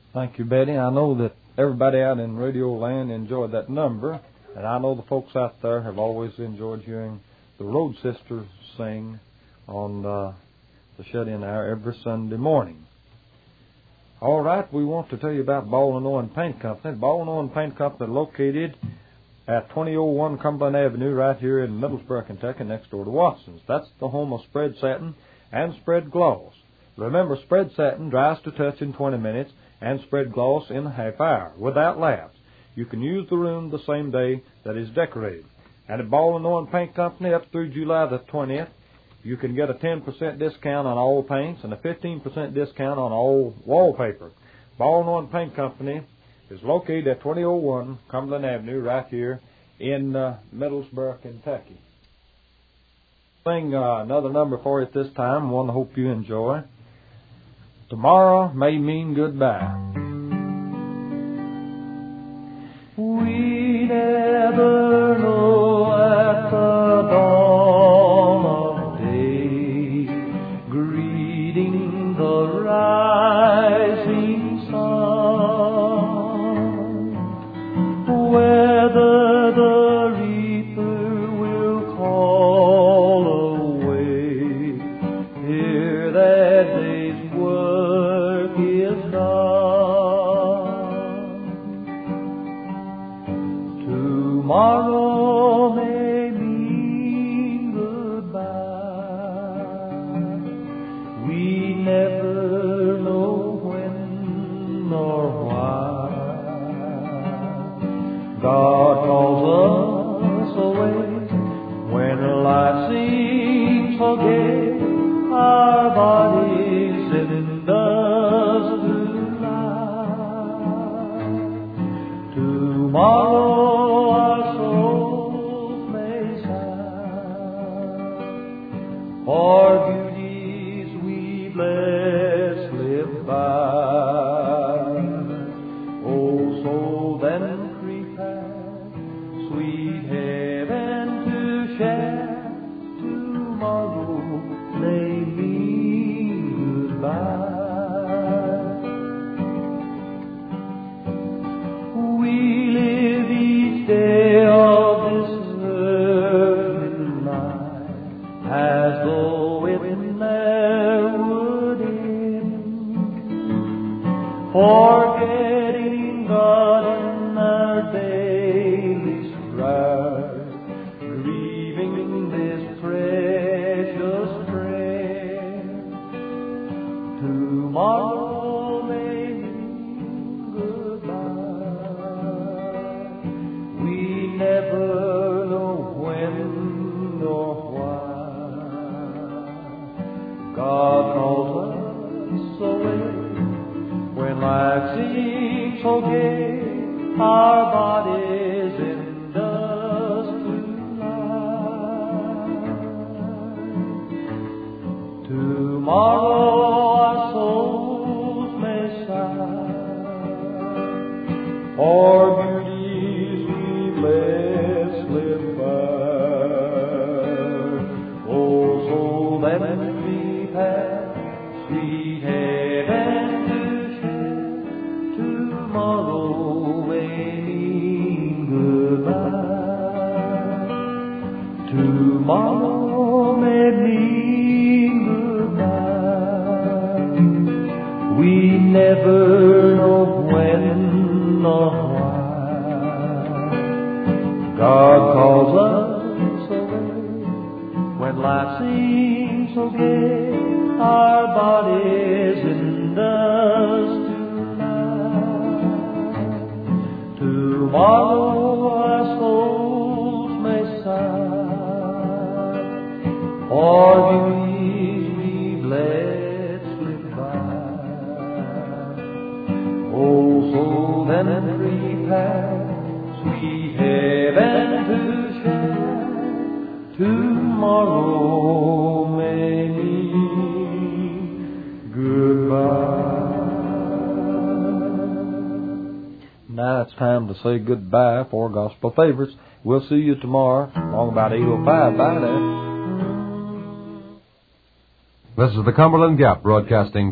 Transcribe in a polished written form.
Thank you, Betty. I know that everybody out in Radio Land enjoyed that number, and I know the folks out there have always enjoyed hearing the Road Sisters sing on the shut-in hour every Sunday morning. All right, we want to tell you about Ball & Owen Paint Company. Ball & Owen Paint Company located at 2001 Cumberland Avenue right here in Middlesboro, Kentucky, next door to Watson's. That's the home of spread satin and spread gloss. Remember, spread satin dries to touch in 20 minutes and spread gloss in a half hour without lapse. You can use the room the same day that is decorated. And at Ball & Owen Paint Company up through July the 20th, you can get a 10% discount on all paints and a 15% discount on all wallpaper. Ball & Owen Paint Company is located at 2001 Cumberland Avenue right here in Middlesboro, Kentucky. Sing another number for you at this time, one I hope you enjoy. Tomorrow may mean goodbye. We never know at the dawn of day, greeting the rising sun, whether the reaper will call away ere that day's work is done. Tomorrow may mean goodbye. We never know when nor why. God calls us away when life seems so gay. Our bodies in dust to lie. Tomorrow our souls may sigh for beauties we bless live by. Oh, so then prepare sweet heaven to share. Tomorrow may mean goodbye. We live each day of this earthly life as though it never would end, forgetting God in our daily strife, grieving this precious friend. Tomorrow may mean goodbye. We never know when nor why. God calls us away when life seems so gay. Our bodies in dust to lie. Tomorrow our souls may sigh for beauties we bless live by. Oh, so then prepare sweet heaven to share. Tomorrow may mean goodbye. Tomorrow may mean goodbye. We never know when nor why. God calls us away when life seems so gay. Our bodies in dust to lie. Tomorrow our souls may sigh for beauties we bless live by. Oh, so then prepare sweet heaven to share. Tomorrow may mean goodbye. Now it's time to say goodbye for Gospel Favorites. We'll see you tomorrow along about 8:05. Bye now. This is the Cumberland Gap Broadcasting